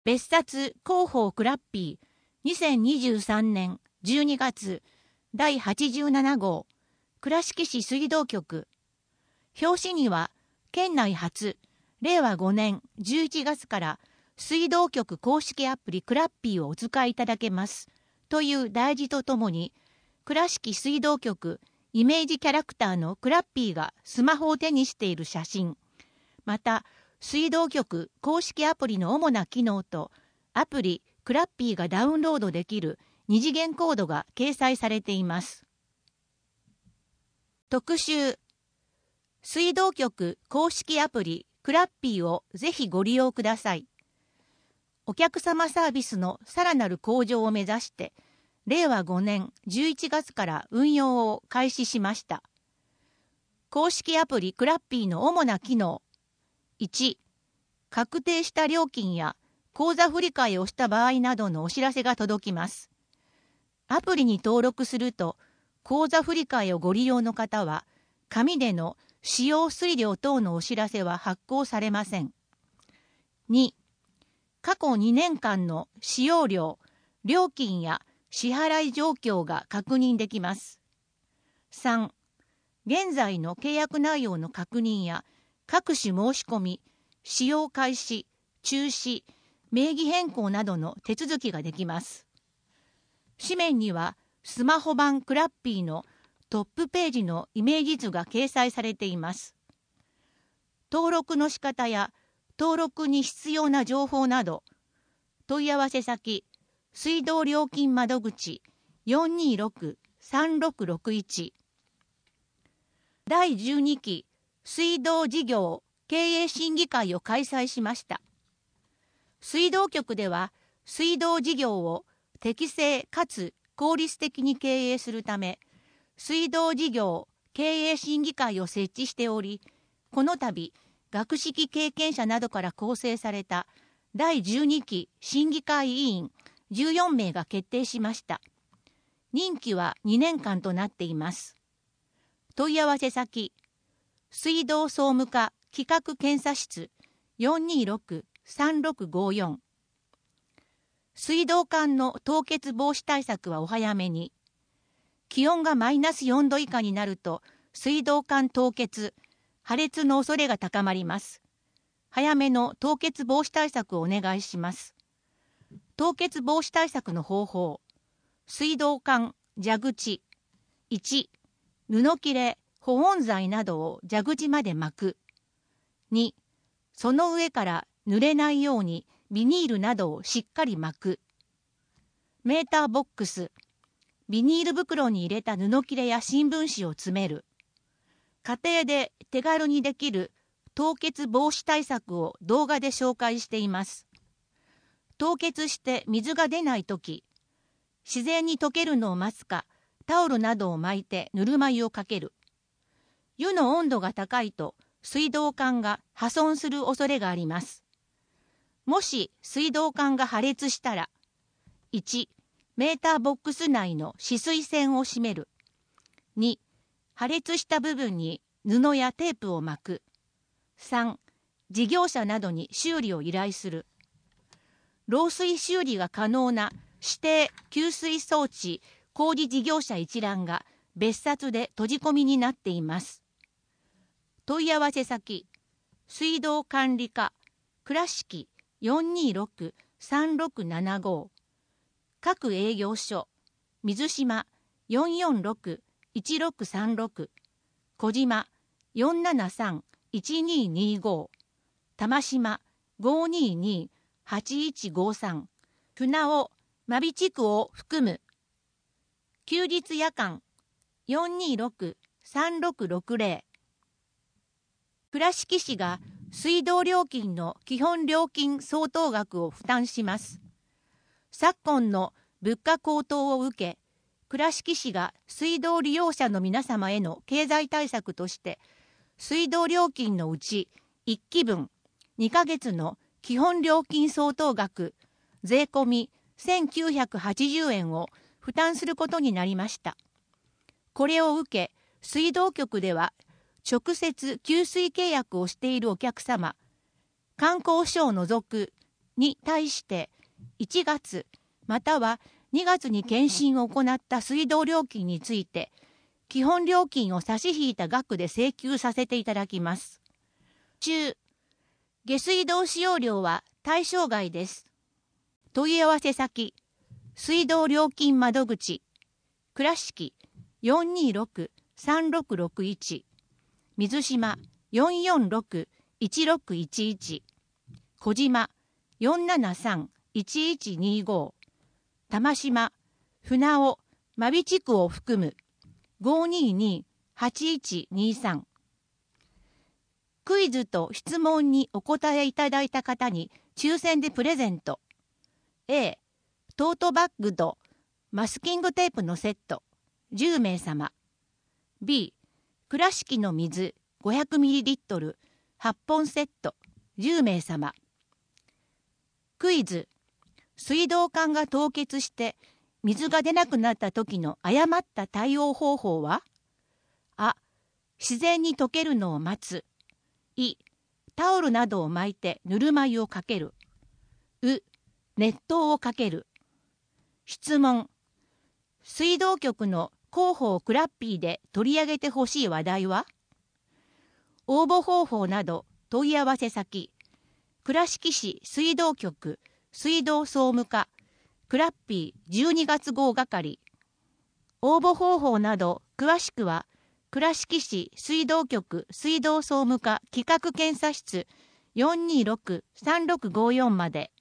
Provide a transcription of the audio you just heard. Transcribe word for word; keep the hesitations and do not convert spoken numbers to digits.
別冊広報クラッピーにせんにじゅうさんねんじゅうにがつだいはちじゅうななごう倉敷市水道局。表紙には県内初れいわごねんじゅういちがつから水道局公式アプリクラッピーをお使いいただけますという題字とともに、倉敷水道局イメージキャラクターのクラッピーがスマホを手にしている写真、また水道局公式アプリの主な機能とアプリクラッピーがダウンロードできる二次元コードが掲載されています。特集、水道局公式アプリクラッピーをぜひご利用ください。お客様サービスのさらなる向上を目指してれいわごねんじゅういちがつから運用を開始しました。公式アプリクラッピーの主な機能。いち、確定した料金や口座振替をした場合などのお知らせが届きます。アプリに登録すると、口座振替をご利用の方は、紙での使用水量等のお知らせは発行されません。に、過去にねんかんの使用量、料金や支払い状況が確認できます。さん、現在の契約内容の確認や各種申し込み、使用開始、中止、名義変更などの手続きができます。紙面にはスマホ版クラッピーのトップページのイメージ図が掲載されています。登録の仕方や登録に必要な情報など、問い合わせ先、水道料金窓口 よんにーろくさんろくろくいち。だいじゅうにき水道事業経営審議会を開催しました。水道局では水道事業を適正かつ効率的に経営するため、水道事業経営審議会を設置しており、この度学識経験者などから構成されただいじゅうにき審議会委員じゅうよんめいが決定しました。任期はにねんかんとなっています。問い合わせ先、水道総務課企画検査室 よんにーろくさんろくごよん。水道管の凍結防止対策はお早めに。気温がマイナスよんど以下になると水道管凍結、破裂の恐れが高まります。早めの凍結防止対策をお願いします。凍結防止対策の方法。水道管、蛇口。いち、布切れ、保温材などを蛇口まで巻く。に、その上から濡れないようにビニールなどをしっかり巻く。メーターボックス。ビニール袋に入れた布切れや新聞紙を詰める。家庭で手軽にできる凍結防止対策を動画で紹介しています。凍結して水が出ないとき、自然に溶けるのを待つか、タオルなどを巻いてぬるま湯をかける。湯の温度が高いと水道管が破損する恐れがあります。もし水道管が破裂したら、いち、メーターボックス内の止水栓を閉める。に、破裂した部分に布やテープを巻く。さん、事業者などに修理を依頼する。漏水修理が可能な指定給水装置工事事業者一覧が別冊で閉じ込みになっています。問い合わせ先、水道管理課、倉敷 よんにーろくさんろくななご。各営業所、水島 よんよんろくいちろくさんろく、小島 よんななさんいちにーにーご、玉島 ごーにーにーはちいちごさん、船尾、真備地区を含む。休日夜間 よんにーろくさんろくろくぜろ。倉敷市が水道料金の基本料金相当額を負担します。昨今の物価高騰を受け、倉敷市が水道利用者の皆様への経済対策として、水道料金のうちいっきぶん、にかげつの基本料金相当額、税込みせんきゅうひゃくはちじゅうえんを負担することになりました。これを受け、水道局では、直接給水契約をしているお客様、観光所を除くに対していちがつまたはにがつに検診を行った水道料金について、基本料金を差し引いた額で請求させていただきます。中、下水道使用料は対象外です。問い合わせ先、水道料金窓口、倉敷 よんにーろくさんろくろくいち、水島 よんよんろくいちろくいちいち、小島 よんななさんいちいちにご、玉島、船尾、真備地区を含む ごーにーにーはちいちにさん。クイズと質問にお答えいただいた方に抽選でプレゼント。A、トートバッグとマスキングテープのセットじゅうめいさま。B、倉敷の水 ごひゃくミリリットル はっぽんセットじゅうめいさま。クイズ、水道管が凍結して水が出なくなった時の誤った対応方法は？あ、自然に溶けるのを待つ。い、タオルなどを巻いてぬるま湯をかける。う、熱湯をかける。質問、水道局の広報クラッピーで取り上げてほしい話題は？応募方法など問い合わせ先、倉敷市水道局水道総務課クラッピーじゅうにがつ号係。応募方法など詳しくは倉敷市水道局水道総務課企画検査室 よんにーろくさんろくごよん まで。